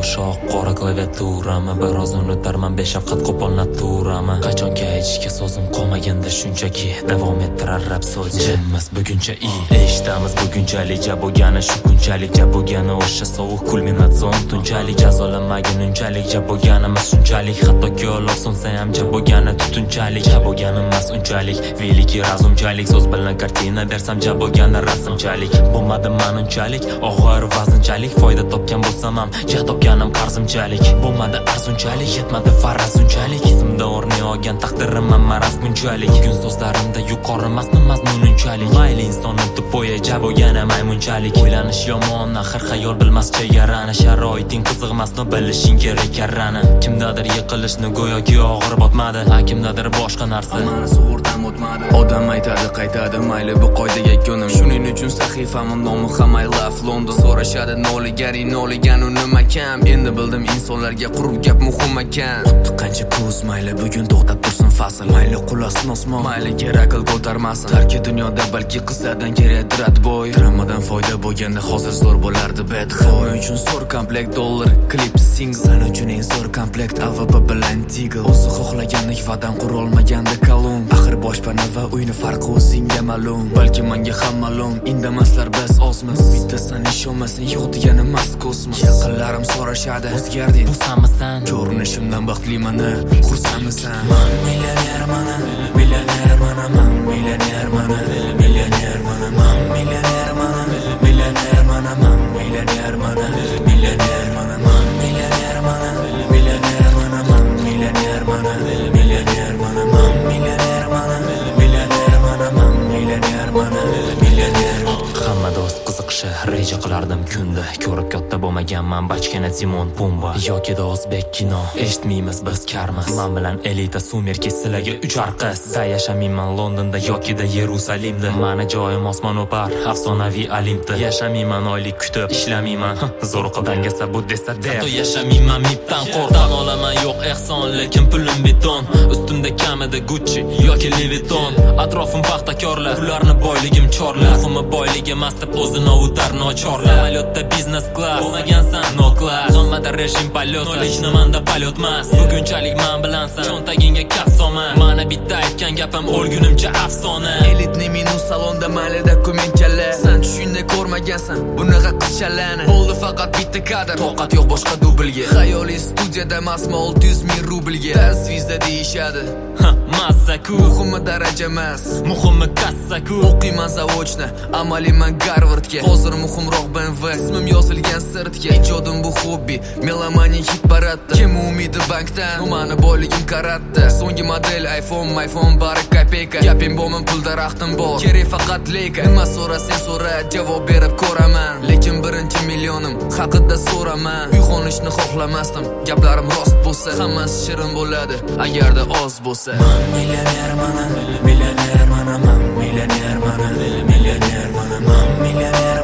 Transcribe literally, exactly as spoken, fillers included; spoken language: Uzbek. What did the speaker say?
Yumshoq qora klaviaturami biroz unutarman beshafqat qo'pol naturami qachonki aytishga so'zim qolmaganda shunchaki davom ettirar rap so'z jimmiz buguncha i eshitamiz bugunchalik ja bo'lgani shu kunchalik ja bo'lgani o'sha sovuq kulminatsion tunchalik jazolanmagin unchalik ja bo'lganimiz shunchalik hattoki olov so'nsa ham ja bo'lgani tutunchalik ja bo'lgani emas unchalik veliki razumchalik so'z bilan kartina bersam ja bo'lgani rasmchalik bo'lmadi manunchalik og'ir vaznchalik foyda topgan bo'lsam ham ja topganim qarzimchalik bo'lmadi arzunchalik yetmadi faraz unchalik izimda o'rni olgan taqdirim ham maraz bunchalik bugun so'zlarimda yuqori emasmi mazmun unchalik mayli inson o'tib bo'yi ja bo'lgani maymunchalik o'ylanish yomon axir xayol bilmas chegarani sharoiting qiziqmasmi bilishing kerak karrani kimdadir yiqilishni go'yoki og'ir botmadi ha kimdadir boshqa narsa mana sug'urtam o'tmadi odam aytadi qaytadi mayli bu qoidaga ko'nim shuning uchun sahifamim nomi ham I love London so'rashadi noligan noligan u nima kam endi bildim insonlarga qurib gap muhim ekan xuddi qancha kuz mayli bugun to'xtab tursin fasl mayli qulasin osmon mayli kerak qil ko'tarmasin tarki dunyoda balki qizlardan kerakdir atboy dramadan foyda bo'lganda hozir zo'r bo'lardi bet hamma uchun zo'r komplekt dollar klip single san uchun eng zo'r komplekt A V P bilan Deagle o'zi xohlagandek vadan qurolmaganda kolum axir boshpana va uyni farqi o'zingga ma'lum balki menga ham ma'lum indamaslar biz ozmiz bitta san ishonmasang yo'q degani emas kosmos yaqinlarim so'rashadi o'zgarding xursandmisan ko'rinishimdan baxtliman xursandmisan man millionerman millionerman man millionerman millionerman man millionerman millionerman man millionerman millionerman man millionerman millionerman man millionerman millionerman man millionerman millionerman man millionerman millionerman hamma do'st qiziqishi reja qilardim kunda ko'rib katta bo'lmaganman bachkana Timon Pumba yoki o'zbek kino eshitmaymiz biz karmiz men bilan elita sumerki sizlarga uchar qiz da yashamayman Londonda yokida Yerusalimda mani joyim osmon o'par afsonaviy Olimpda yashamayman oylik kutib ishlamayman zo'riqib dangasa bu desa der hatto yashamayman mibdan qo'rqdan olaman yo'q ehson lekin pulim beton ustimda kamida Gucci yoki Louis Vuitton atrofim paxtakorlar ularni boyligim chorlar muhimi boyligi emas deb o'zini ovutar nochorlar samolyotda biznes class bo'lmagansan no class zonmada rejim polyot hech nimanda polyot emas bugunchalik men bilansan cho'ntagingga kaf solma mana bitta aytgan gapim o'lgunimcha afsona elitni minus salonda mayli dokumentchalar san tushingda ko'rmagansan bunaqa qizchalarni bo'ldi faqat bitta kadr toqat yo'q boshqa dublga xayoliy studiyada emasmi olti yuz ming rublga dars viza deyishadi massaku muhimi daraja emas muhimi kassaku o'qiyman zavodni amaliman Garvardga hozir muhimroq B M W ismim yozilgan sirtga ijodim bu hobbi melomani hit paradda kim umidi bankdan mani boyligim karatda so'nggi model iPhone iPhone bari kopeyka gapim bo'lmin pul daraxtim bor kerak faqat leyka nima so'rasang so'ra javob berib ko'raman lekin birinchi millionim haqida so'raman uyg'onishni xohlamasdim gaplarim rost bo'lsa hammasi shirin bo'ladi agarda oz bo'lsa man millionerman millionerman man millionerman millionerman man millioner